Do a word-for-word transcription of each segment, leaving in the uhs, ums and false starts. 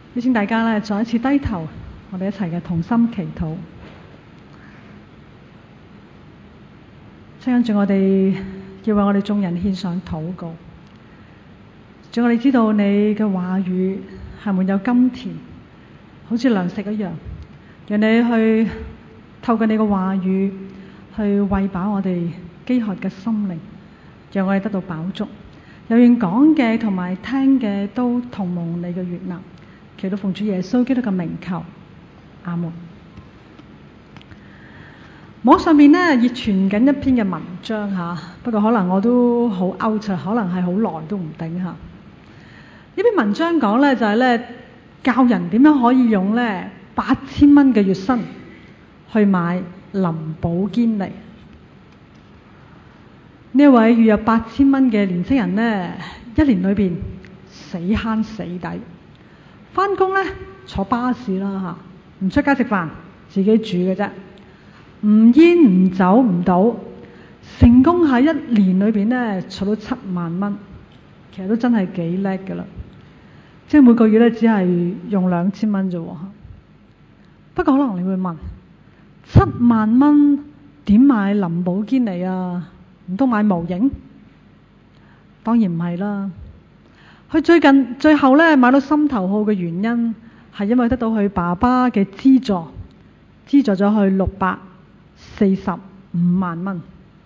邀請大家咧再一次低頭，我哋一齊嘅同心祈禱。跟住我哋要為我哋眾人獻上禱告。主，我哋知道你嘅話語係滿有甘甜，好似糧食一樣，讓你去透過你嘅話語去餵飽我哋飢渴嘅心靈，讓我哋得到飽足。又願講嘅同埋聽嘅都同蒙你嘅悅納，祈禱奉主耶穌基督嘅名求，阿門。網上面呢熱傳緊一篇嘅文章嚇，不過可能我都好 out，可能係好耐都唔定嚇。呢篇文章講呢就係呢教人點樣可以用呢八千蚊嘅月薪去買林寶堅尼。呢一位月入八千蚊嘅年輕人呢，一年裏邊死慳死抵，返工呢坐巴士啦嚇，唔出街食飯，自己煮嘅啫。唔煙唔酒唔賭，成功喺一年裏邊呢儲到七萬蚊，其實都真係幾叻㗎啦！即係每個月呢，只係用兩千蚊啫喎。不過可能你會問，七萬蚊點買林寶堅尼啊？唔通買模型？當然唔係啦。佢最近最後呢買到心頭好嘅原因係因為得到佢爸爸嘅資助，資助咗佢六百四十五萬蚊。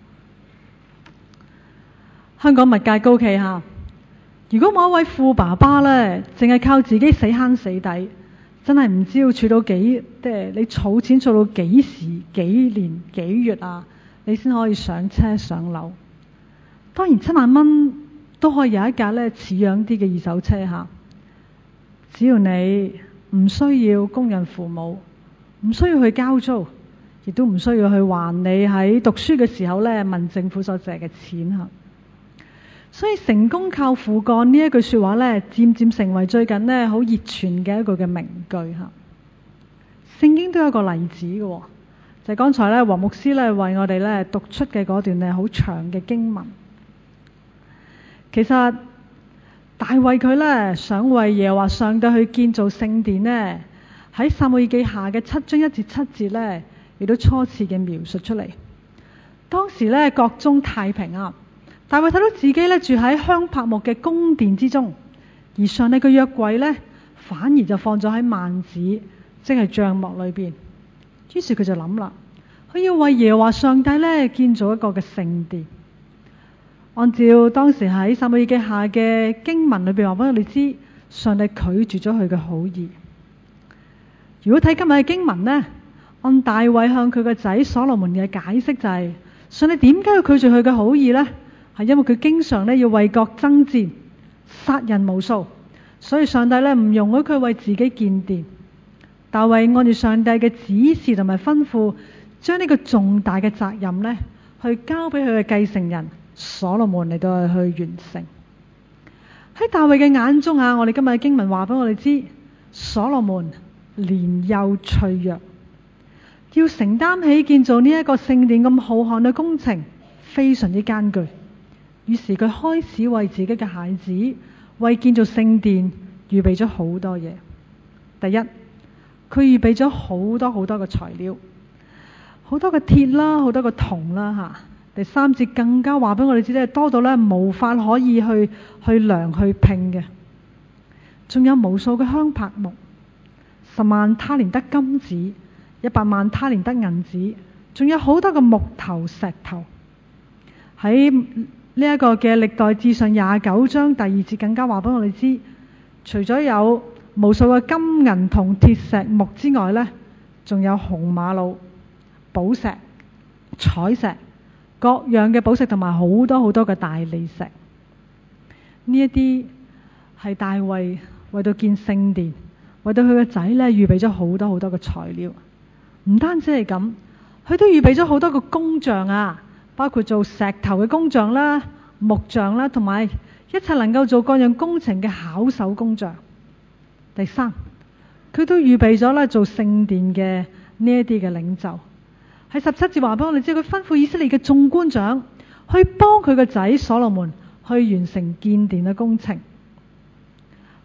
香港物價高企下，如果某一位富爸爸呢，淨係靠自己死慳死抵，真係唔知要儲到幾，即係你儲錢儲到幾時、幾年、幾月啊，你先可以上車上樓。當然七萬蚊都可以有一架呢似樣啲嘅二手車嚇，只要你唔需要供養父母，唔需要去交租，亦都唔需要去還你喺讀書嘅時候呢問政府所借嘅錢嚇。所以成功靠父幹呢一句説話呢，漸漸成為最近呢好熱傳嘅一個嘅名句嚇。聖經都有個例子嘅，就係剛才呢黃牧師呢為我哋呢讀出嘅嗰段呢好長嘅經文。其實大衛佢呢想為耶和華上帝去建造聖殿呢，喺撒母耳記下嘅七章一至七節呢，亦都初次嘅描述出嚟。當時呢國中太平啊，大衛睇到自己呢住喺香柏木嘅宮殿之中，而上帝嘅約櫃呢反而就放咗喺幔子，即係帳幕裏邊。於是佢就諗啦，佢要為耶和華上帝呢建造一個嘅聖殿。按照當時喺撒母耳記下嘅經文裏邊話俾我哋知，上帝拒絕咗佢嘅好意。如果睇今日嘅經文呢，按大衛向佢個仔所羅門嘅解釋就係、是，上帝點解要拒絕佢嘅好意呢？係因為佢經常呢要為國爭戰，殺人無數，所以上帝呢唔容許佢為自己建殿。大衛按照上帝嘅指示同埋吩咐，將呢個重大嘅責任呢去交俾佢嘅繼承人所羅門嚟到去完成。喺大衛嘅眼中啊，我哋今日嘅經文話俾我哋知，所羅門年幼脆弱，要承擔起建造呢一個聖殿咁浩瀚嘅工程，非常之艱巨。於是佢開始為自己嘅孩子，為建造聖殿預備咗好多嘢。第一，佢預備咗好多好多嘅材料，好多嘅鐵啦，好多嘅銅啦吓。第三節更加話俾我哋知咧，多到咧無法可以去去量去拼嘅。仲有無數嘅香柏木，十萬他連得金子，一百萬他連得銀子，仲有好多嘅木頭石頭。喺呢一個嘅歷代志上廿九章第二節更加話俾我哋知，除咗有無數嘅金銀銅鐵石木之外呢，仲有紅瑪瑙、寶石、彩石，各樣嘅寶石同埋好多好多嘅大理石。呢一啲係大衛為到建聖殿，為到佢個仔呢預備咗好多好多嘅材料。唔單止係咁，佢都預備咗好多個工匠啊，包括做石頭嘅工匠啦、木匠啦，同埋一切能夠做各樣工程嘅巧手工匠。第三，佢都預備咗咧做聖殿嘅呢一啲嘅領袖。喺十七節話俾我哋知，佢吩咐以色列嘅眾官長去幫佢個仔所羅門去完成建殿嘅工程。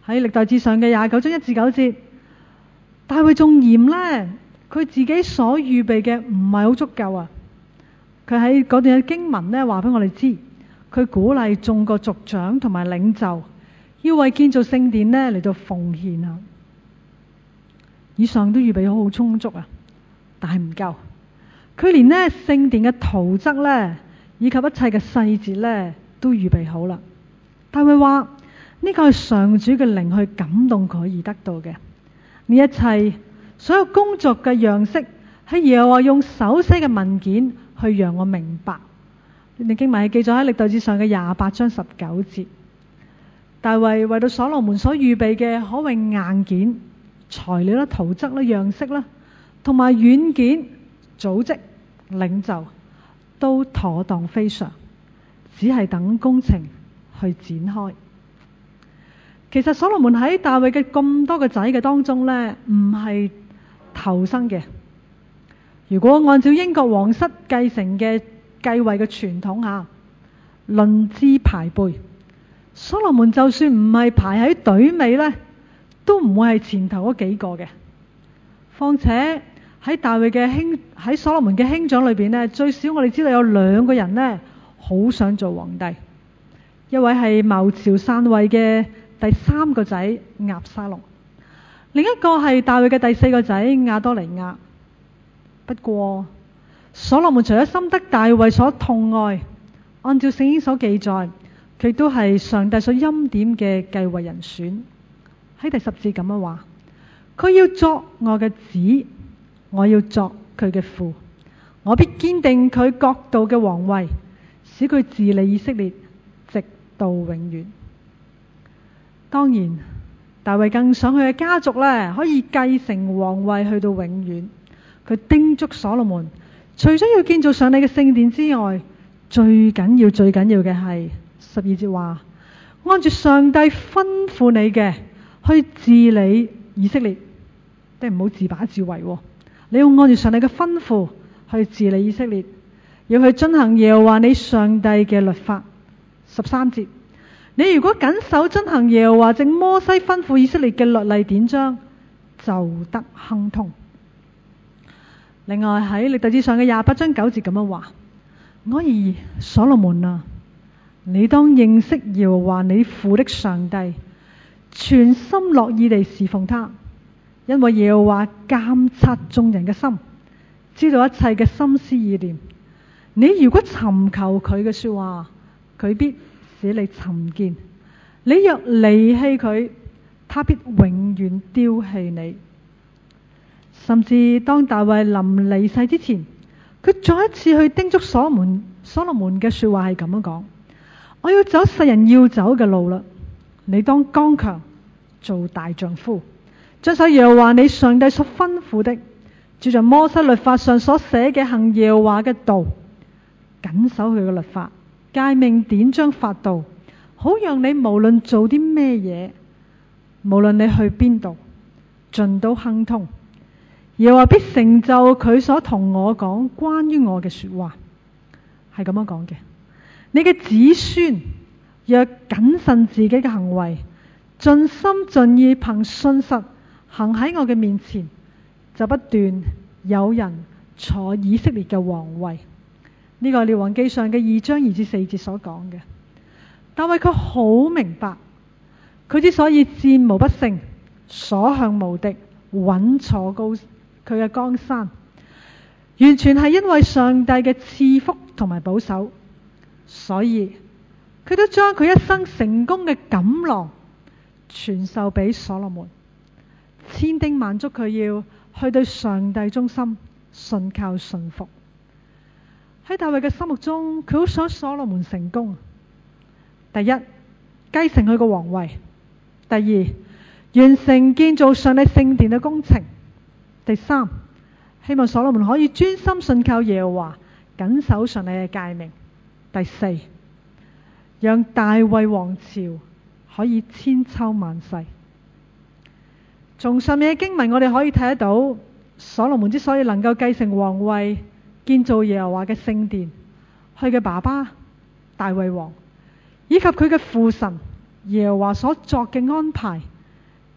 喺歷代志上嘅廿九章一至九節，大衛仲嫌呢，佢自己所預備嘅唔係好足夠啊！佢喺嗰段嘅經文呢話俾我哋知，佢鼓勵眾個族長同埋領袖要為建造聖殿呢嚟到奉獻啊！以上都預備好好充足啊，但係唔夠。佢連呢聖殿嘅圖則呢，以及一切嘅細節呢，都預備好啦。大衛話呢個係上主嘅靈去感動佢而得到嘅。呢一切所有工作嘅樣式，係耶和華用手寫嘅文件去讓我明白。呢段經文係記載喺歷代志上嘅廿八章十九節。大衛為到所羅門所預備嘅可謂硬件、材料啦、圖則啦、樣式啦，同埋軟件、組織、領袖都妥當非常，只係等工程去展開。其實所羅門喺大衛嘅咁多個仔嘅當中呢，唔係頭生嘅。如果按照英國皇室繼承嘅繼位嘅傳統下，論資排輩，所羅門就算唔係排喺隊尾呢，都唔會係前頭嗰幾個嘅。況且喺大衛嘅兄喺所羅門嘅兄長裏邊呢，最少我哋知道有兩個人呢，好想做皇帝。一位係謀朝篡位嘅第三個仔押沙龍，另一個係大衛嘅第四個仔亞多尼亞。不過所羅門除咗深得大衛所痛愛，按照聖經所記載，佢都係上帝所欽點嘅繼位人選。喺第十節咁樣話，佢要作我嘅子，我要作佢嘅父，我必堅定佢國度嘅皇位，使佢治理以色列直到永遠。當然大衛更想佢嘅家族呢，可以繼承皇位去到永遠。佢叮囑所羅門，除咗要建造上帝嘅聖殿之外，最緊要最緊要嘅係十二節話，按住上帝吩咐你嘅去治理以色列，即係唔好自把自為。你要按住上帝嘅吩咐去治理以色列，要去遵行耶和華你上帝嘅律法。十三節，你如果謹守遵行耶和華藉摩西吩咐以色列嘅律例典章，就得亨通。另外喺歷代志上嘅廿八章九節咁樣話，我兒所羅門啊，你當認識耶和華你父的上帝，全心樂意地侍奉他，因為耶和華監察眾人嘅心，知道一切嘅心思意念。你如果尋求佢嘅說話，佢必使你尋見；你若離棄佢，他必永遠丟棄你。甚至當大衛臨離世之前，佢再一次去叮囑所羅門，所羅門嘅說話係咁樣講：我要走世人要走嘅路啦，你當剛強，做大丈夫，遵守耶和華你上帝所吩咐的，照着摩西律法上所寫嘅行耶和華嘅道，謹守佢嘅律法、誡命、典章、法度，好讓你無論做啲咩嘢，無論你去邊度，盡都亨通。耶和華必成就佢所同我講關於我嘅說話，係咁樣講嘅。你嘅子孫若謹慎自己嘅行為，盡心盡意憑信實行喺我嘅面前，就不斷有人坐以色列嘅皇位。呢個係列王記上嘅二章二至四節所講嘅。但係佢好明白，佢之所以戰無不勝、所向無敵、穩坐高佢嘅江山，完全係因為上帝嘅賜福同埋保守，所以佢都將佢一生成功嘅錦囊傳授俾所羅門，千叮萬囑佢要去對上帝忠心、信靠信服。喺大衛嘅心目中，佢好想所羅門成功。第一，繼承佢個皇位；第二，完成建造上帝聖殿嘅工程；第三，希望所羅門可以專心信靠耶和華，謹守上帝嘅誡命；第四，讓大衛王朝可以千秋萬世。從上面嘅經文我哋可以睇得到，所羅門之所以能夠繼承皇位、建造耶和華嘅聖殿，佢嘅爸爸大衛王以及佢嘅父神耶和華所作嘅安排，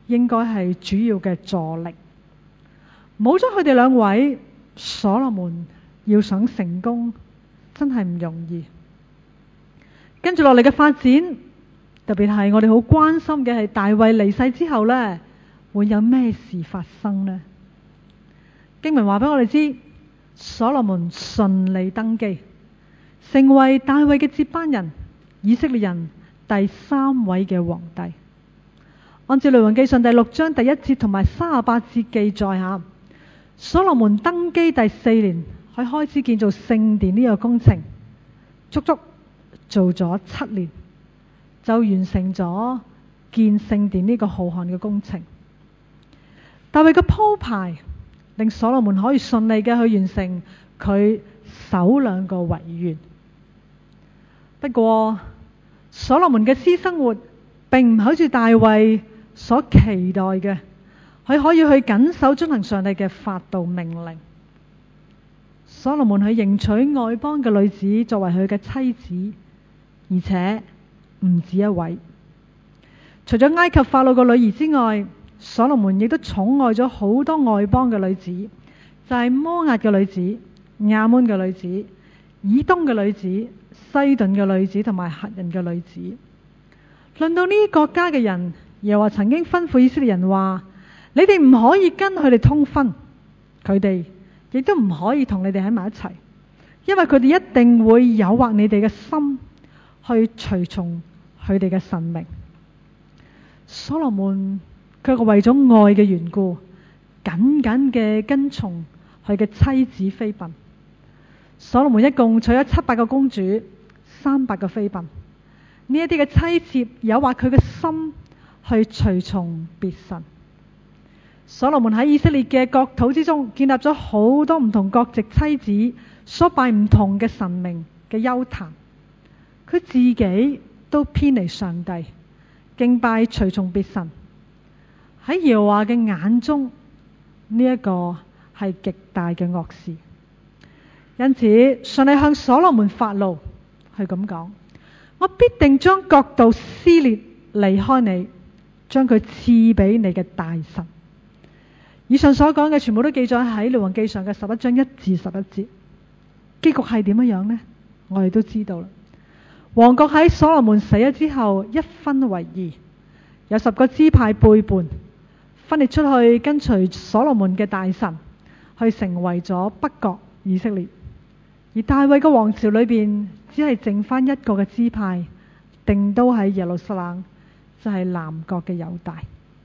應該係主要嘅助力。冇咗佢哋兩位，所羅門要想成功真係唔容易。跟住落嚟嘅發展，特別係我哋好關心嘅係大衛離世之後呢，會有咩事發生呢？經文話俾我哋知，所羅門順利登基，成為大衛嘅接班人，以色列人第三位嘅皇帝。按照列王記上第六章第一節同埋三十八節記載下，所羅門登基第四年，佢開始建造聖殿呢個工程，足足做咗七年，就完成咗建聖殿呢個浩瀚嘅工程。大衛嘅鋪排令所羅門可以順利嘅去完成佢首兩個遺願。不過所羅門嘅私生活並唔好似大衛所期待嘅，佢可以去謹守遵行上帝嘅法度命令。所羅門去迎娶外邦嘅女子作為佢嘅妻子，而且唔止一位。除咗埃及法老嘅女兒之外，所羅門亦都寵愛咗好多外邦嘅女子，就係摩押嘅女子、亞捫嘅女子、以東嘅女子、西頓嘅女子同埋赫人嘅女子。論到呢啲國家嘅人，又話曾經吩咐以色列人話：你哋唔可以跟佢哋通婚，佢哋亦都唔可以同你哋喺埋一齊，因為佢哋一定會誘惑你哋嘅心去隨從佢哋嘅神明。所羅門佢個為咗愛嘅緣故，緊緊嘅跟從佢嘅妻子妃嬪。所羅門一共娶咗七百個公主，三百個妃嬪。呢一啲嘅妻妾誘惑佢嘅心去隨從別神。所羅門喺以色列嘅國土之中建立咗好多唔同國籍妻子所拜唔同嘅神明嘅邱壇，佢自己都偏離上帝，敬拜隨從別神。喺耶和華嘅眼中，呢一個係極大嘅惡事。因此上帝向所羅門發怒，係咁講：我必定將國度撕裂離開你，將佢賜俾你嘅大臣。以上所講嘅全部都記載喺列王記上嘅十一章一至十一節。結局係點樣呢？我哋都知道啦。王國喺所羅門死咗之後一分為二，有十個支派背叛，分裂出去跟隨所羅門嘅大臣，去成為咗北國以色列。而大衛嘅王朝裏邊只係剩翻一個嘅支派，定都喺耶路撒冷，就係南國嘅猶大。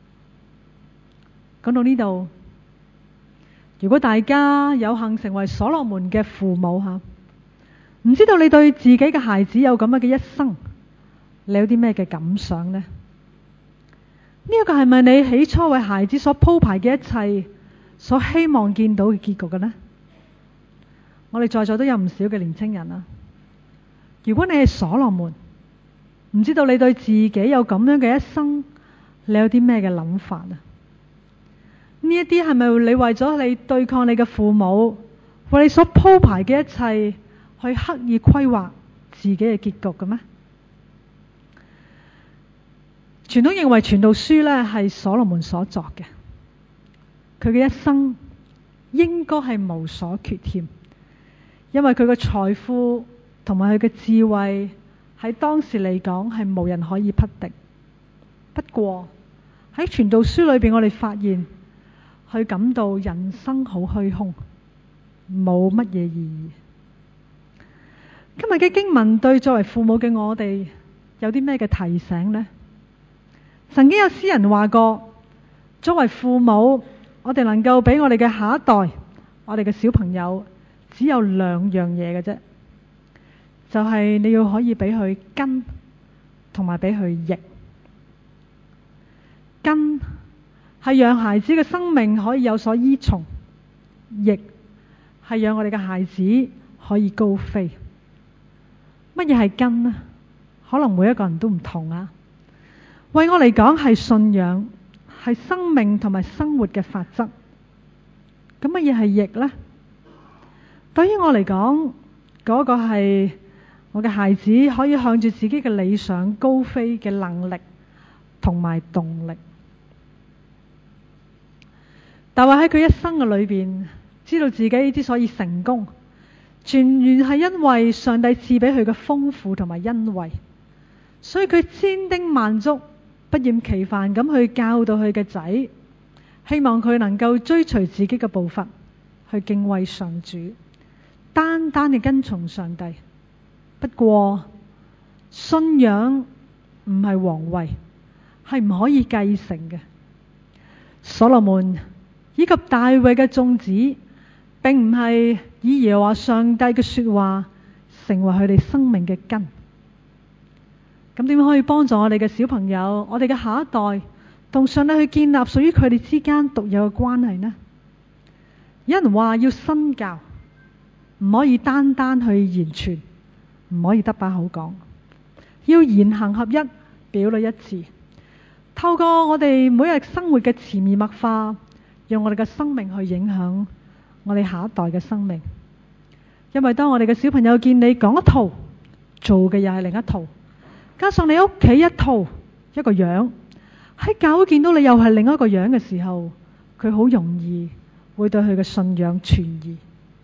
講到呢度，如果大家有幸成為所羅門嘅父母吓，唔知道你對自己嘅孩子有咁樣嘅一生，你有啲咩嘅感想呢？呢一個係咪你起初為孩子所鋪排嘅一切，所希望見到嘅結局嘅呢？我哋在座都有唔少嘅年青人啊。如果你係所羅門，唔知道你對自己有咁樣嘅一生，你有啲咩嘅諗法啊？呢一啲係咪你為咗你對抗你嘅父母，為你所鋪排嘅一切，去刻意規劃自己嘅結局嘅咩？傳統認為傳道書呢係所羅門所作嘅，佢嘅一生應該係無所缺欠，因為佢嘅財富同埋佢嘅智慧喺當時嚟講係無人可以匹敵。不過喺傳道書裏邊，我哋發現佢感到人生好虛空，冇乜嘢意義。今日嘅經文對作為父母嘅我哋有啲咩嘅提醒呢？曾經有詩人話過，作為父母，我哋能夠俾我哋嘅下一代，我哋嘅小朋友，只有兩樣嘢嘅啫，就係你要可以俾佢根，同埋俾佢翼。根係讓孩子嘅生命可以有所依從，翼係讓我哋嘅孩子可以高飛。乜嘢係根呢？可能每一個人都唔同啊。為我嚟講係信仰，係生命同埋生活嘅法則。咁乜嘢係翼呢？對於我嚟講，嗰個係我嘅孩子可以向住自己嘅理想高飛嘅能力同埋動力。 大衛喺佢一生嘅裏邊，知道自己之所以成功，全然係因為上帝賜俾佢嘅豐富同埋恩惠，所以佢千叮萬囑，不厭其煩咁去教導佢嘅仔，希望佢能夠追隨自己嘅步伐，去敬畏上主，單單嘅跟從上帝。不過信仰唔係皇位，係唔可以繼承嘅。所羅門以及大衛嘅眾子，並唔係以耶和華上帝嘅說話成為佢哋生命嘅根。咁點樣可以幫助我哋嘅小朋友，我哋嘅下一代，同上帝去建立屬於佢哋之間獨有嘅關係呢？有人話要身教，唔可以單單去言傳，唔可以得把口講，要言行合一，表裏一致。透過我哋每日生活嘅潛移默化，用我哋嘅生命去影響我哋下一代嘅生命。因為當我哋嘅小朋友見你講一套，做嘅又係另一套，加上你屋企一套一個樣，喺教會見到你又係另一個樣嘅時候，佢好容易會對佢嘅信仰存疑。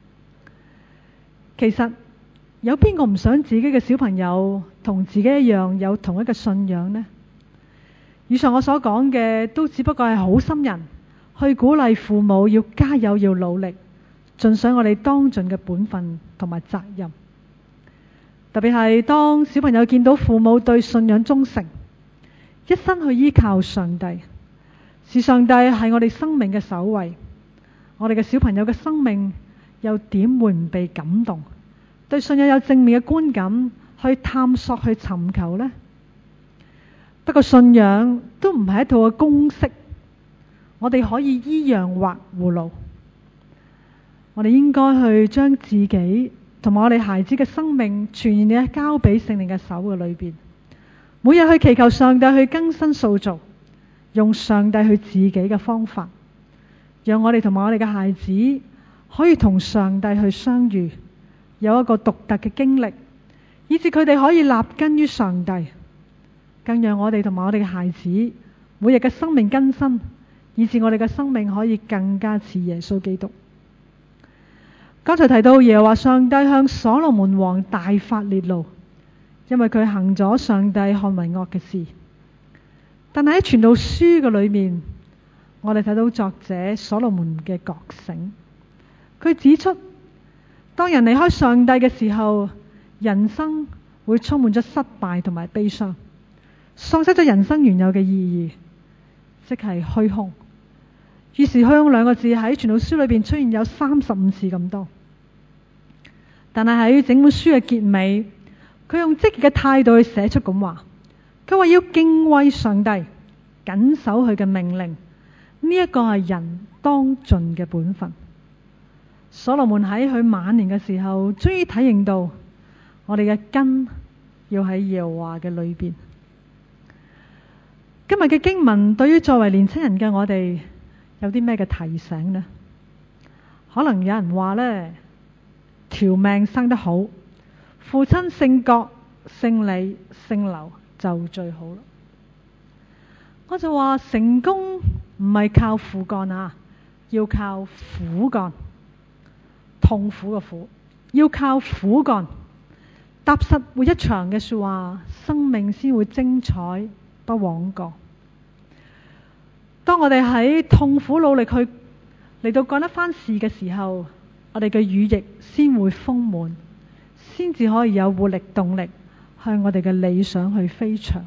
其實有邊個唔想自己嘅小朋友同自己一樣有同一個信仰呢？以上我所講嘅都只不過係好心人去鼓勵父母要加油，要努力，盡上我哋當盡嘅本分同埋責任。特別係當小朋友見到父母對信仰忠誠，一生去依靠上帝，是上帝係我哋生命嘅首位，我哋嘅小朋友嘅生命又點會唔被感動，對信仰有正面嘅觀感，去探索去尋求呢？不過信仰都唔係一套嘅公式，我哋可以依樣畫葫蘆。我哋應該去將自己同埋我哋孩子嘅生命全然嘅交俾聖靈嘅手嘅裏邊，每日去祈求上帝去更新塑造，用上帝去自己嘅方法，讓我哋同埋我哋嘅孩子可以同上帝去相遇，有一個獨特嘅經歷，以致佢哋可以立根於上帝，更讓我哋同埋我哋嘅孩子每日嘅生命更新，以致我哋嘅生命可以更加似耶穌基督。剛才提到耶和華上帝向所羅門王大發烈怒，因為佢行咗上帝看為惡嘅事。但係喺傳道書嘅裏面，我哋睇到作者所羅門嘅覺醒。佢指出，當人離開上帝嘅時候，人生會充滿咗失敗同埋悲傷，喪失咗人生原有嘅意義，即係虛空。於是虛空兩個字喺傳道書裏邊出現有三十五次咁多。但係喺整本書嘅結尾，佢用積極嘅態度去寫出咁話，佢話要敬畏上帝，謹守佢嘅命令，呢一個係人當盡嘅本分。所羅門喺佢晚年嘅時候，終於體認到我哋嘅根要喺耶和華嘅裏邊。今日嘅經文對於作為年輕人嘅我哋有啲咩嘅提醒呢？可能有人話呢，條命生得好，父親姓郭、姓李、姓劉就最好啦。我就話成功唔係靠父幹啊，要靠苦幹，痛苦嘅苦，要靠苦幹，踏實活一場嘅說話，生命先會精彩不枉過。當我哋喺痛苦努力去嚟到幹一番事嘅時候，我哋嘅羽翼先會豐滿，先至可以有活力動力向我哋嘅理想去飛翔。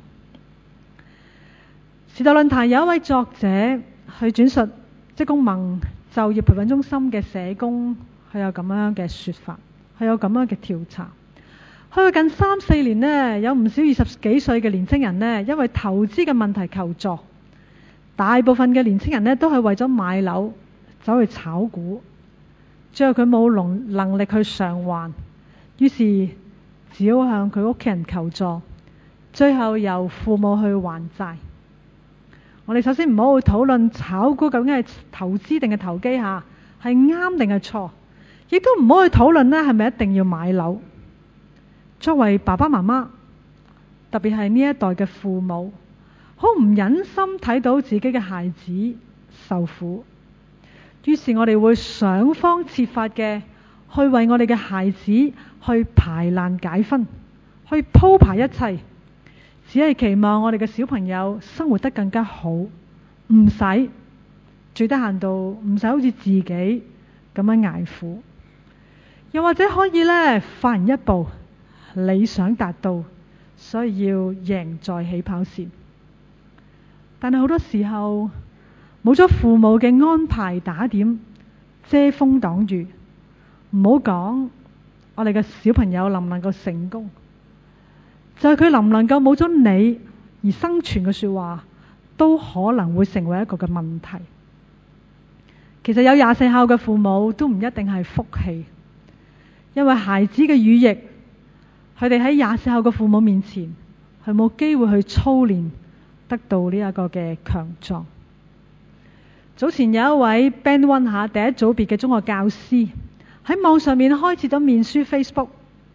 時代論壇有一位作者去轉述職工盟就業培訓中心嘅社工，佢有咁樣嘅說法，佢有咁樣嘅調查。去近三四年呢，有唔少二十幾歲嘅年輕人呢，因為投資嘅問題求助。大部分嘅年輕人呢，都係為咗買樓走去炒股，最後佢冇能能力去償還，於是只好向佢屋企人求助，最後由父母去還債。我哋首先唔好去討論炒股究竟係投資定係投機下，係啱定係錯，亦都唔好去討論呢係咪一定要買樓。作為爸爸媽媽，特別係呢一代嘅父母，好唔忍心睇到自己嘅孩子受苦， 於是我哋會想方設法嘅去為我哋嘅孩子去排難解紛，去鋪排一切，只係期望我哋嘅小朋友生活得更加好，唔使最低限度唔使好似自己咁樣捱苦，又或者可以呢快人一步，理想達到，所以要贏在起跑線。但係好多時候冇咗父母嘅安排打點、遮風擋雨，唔好講我哋嘅小朋友能唔能夠成功，就係佢能唔能夠冇咗你而生存嘅說話，都可能會成為一個嘅問題。其實有廿四孝嘅父母都唔一定係福氣，因為孩子嘅乳液，佢哋喺廿四孝嘅父母面前，係冇機會去操練得到呢一個嘅強壯。早前有一位 Band One 下第一組別嘅中學教師喺網上面開設咗面書 Facebook，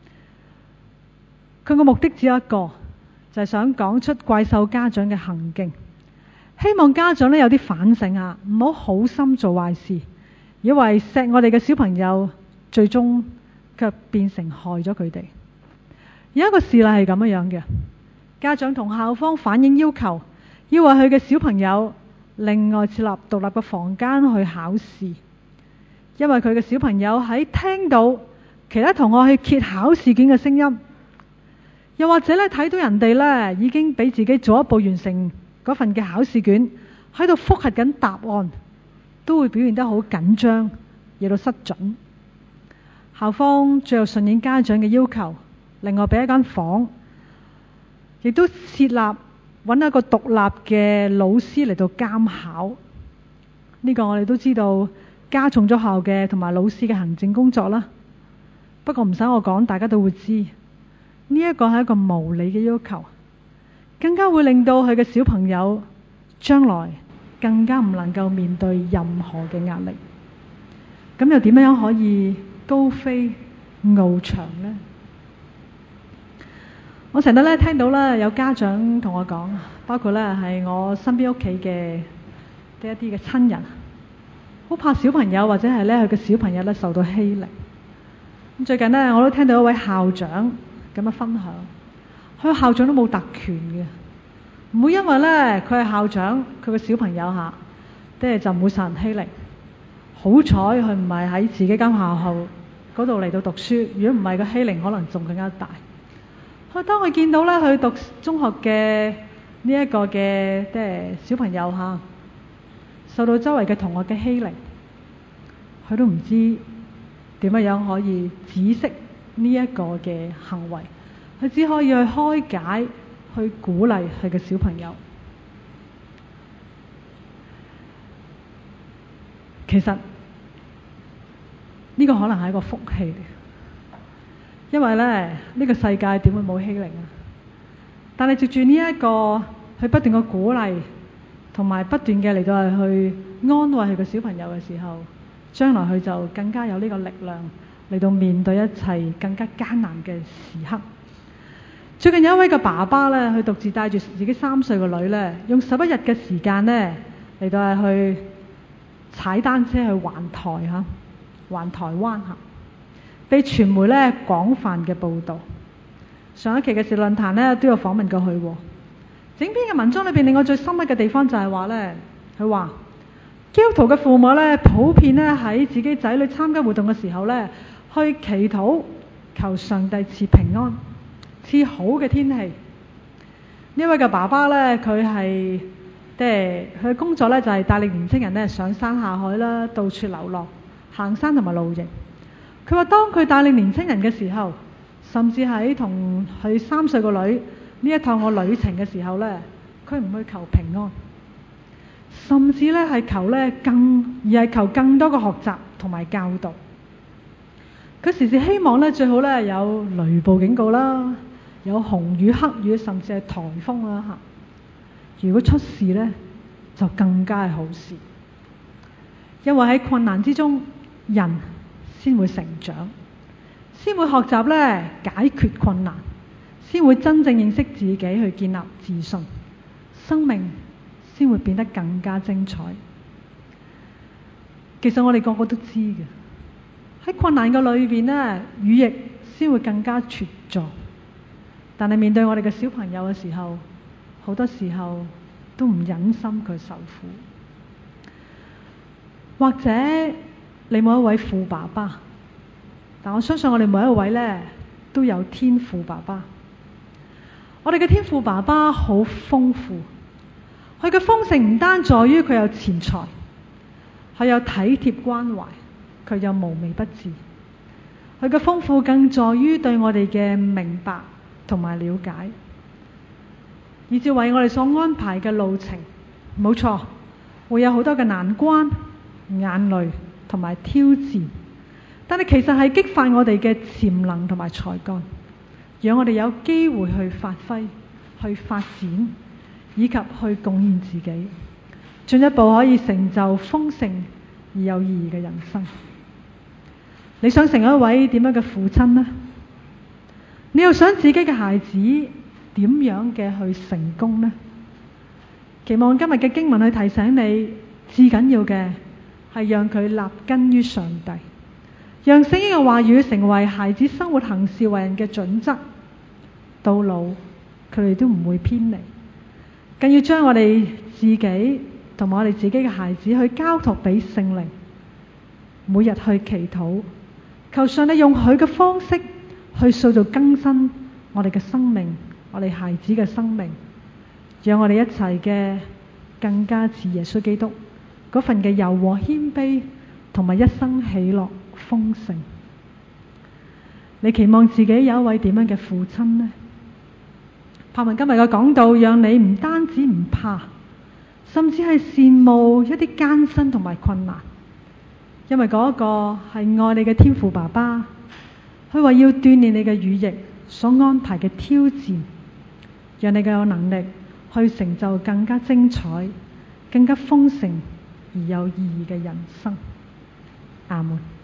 佢個目的只有一個，就係想講出怪獸家長嘅行徑，希望家長呢有啲反省啊，唔好好心做壞事，以為錫我哋嘅小朋友，最終卻變成害咗佢哋。有一個事例係咁樣嘅，家長同校方反映要求，要為佢嘅小朋友另外設立獨立嘅房間去考試，因為佢嘅小朋友喺聽到其他同學去揭考試卷嘅聲音，又或者咧睇到人哋咧已經比自己早一步完成嗰份嘅考試卷，喺度複核緊答案，都會表現得好緊張，惹到失準。校方最後順應家長嘅要求，另外俾一間房，亦都設立揾一個獨立嘅老師嚟到監考。呢個我哋都知道加重咗學校嘅同埋老師嘅行政工作啦。不過唔使我講，大家都會知呢一個係一個無理嘅要求，更加會令到佢嘅小朋友將來更加唔能夠面對任何嘅壓力。咁又點樣可以高飛翱翔呢？我成日咧聽到咧有家長同我講，包括咧係我身邊屋企嘅一啲嘅親人，好怕小朋友或者係咧佢嘅小朋友咧受到欺凌。咁最近呢，我都聽到一位校長咁樣分享，佢個校長都冇特權嘅，唔會因為咧佢係校長，佢個小朋友嚇，即係就唔會受人欺凌。好彩佢唔係喺自己間學校嗰度嚟到讀書，如果唔係個欺凌可能仲更加大。佢當佢見到咧佢讀中學嘅呢一個嘅即係小朋友嚇，受到周圍嘅同學嘅欺凌，佢都唔知點樣可以止息呢一個嘅行為，佢只可以去開解、去鼓勵佢嘅小朋友。其實呢個可能係一個福氣嚟，因為咧呢個世界點會冇欺凌啊？但係藉住呢一個去不斷嘅鼓勵，同埋不斷嘅嚟到係去安慰佢嘅小朋友嘅時候，將來佢就更加有呢個力量嚟到面對一切更加艱難嘅時刻。最近有一位嘅爸爸咧，佢獨自帶住自己三歲嘅女咧，用十一日嘅時間咧嚟到係去踩單車去環台嚇，環台灣嚇，被傳媒咧廣泛嘅報導。上一期嘅時論壇咧都有訪問過佢。整篇嘅文章裏邊令我最深刻嘅地方就係話咧，佢話基督徒嘅父母咧普遍咧喺自己仔女參加活動嘅時候咧，去祈禱求上帝賜平安、賜好嘅天氣。呢位嘅爸爸咧，佢係即係佢嘅工作咧就係帶領年青人咧上山下海啦，到處流浪、行山同埋露營。佢話當佢帶領年青人嘅時候，甚至喺同佢三歲個女呢一趟個旅程嘅時候咧，佢唔去求平安，甚至咧係求咧更而係求更多嘅學習同埋教導。佢時時希望咧最好咧有雷暴警告啦，有紅雨黑雨，甚至係颱風啦嚇。如果出事咧，就更加係好事，因為喺困難之中，人先會成長，先會學習咧解決困難，先會真正認識自己去建立自信，生命先會變得更加精彩。 其實我哋個個都知嘅。喺困難嘅裏邊呢，羽翼先會更加茁壯。但係面對我哋嘅小朋友嘅時候，好多時候都唔忍心佢受苦。或者你冇一位富爸爸，但我相信我哋每一位呢都有天父爸爸。我哋嘅天父爸爸好豐富，佢嘅豐盛唔單在於佢有錢財，佢有體貼關懷，佢有無微不至。佢嘅豐富更在於對我哋嘅明白同埋了解，以至為我哋所安排嘅路程，冇錯，會有好多嘅難關、眼淚同埋挑戰，但係其實係激發我哋嘅潛能同埋才幹，讓我哋有機會去發揮、去發展，以及去貢獻自己，進一步可以成就豐盛而有意義嘅人生。你想成為一位點樣嘅父親呢？你又想自己嘅孩子點樣嘅去成功呢？期望今日嘅經文去提醒你，至緊要嘅係讓佢立根於上帝，讓聖經嘅話語成為孩子生活行事為人嘅準則。到老佢哋都唔會偏離，更要將我哋自己同埋我哋自己嘅孩子去交託俾聖靈，每日去祈禱，求上帝用佢嘅方式去塑造更新我哋嘅生命，我哋孩子嘅生命，讓我哋一齊嘅更加似耶穌基督嗰份嘅柔和謙卑同埋一生喜樂豐盛。你期望自己有一位點樣嘅父親呢？盼望今日嘅講道讓你唔單止唔怕，甚至係羨慕一啲艱辛同埋困難，因為嗰個係愛你嘅天父爸爸，佢話要鍛煉你嘅羽翼所安排嘅挑戰，讓你嘅有能力去成就更加精彩、更加豐盛而有意義嘅人生。阿門。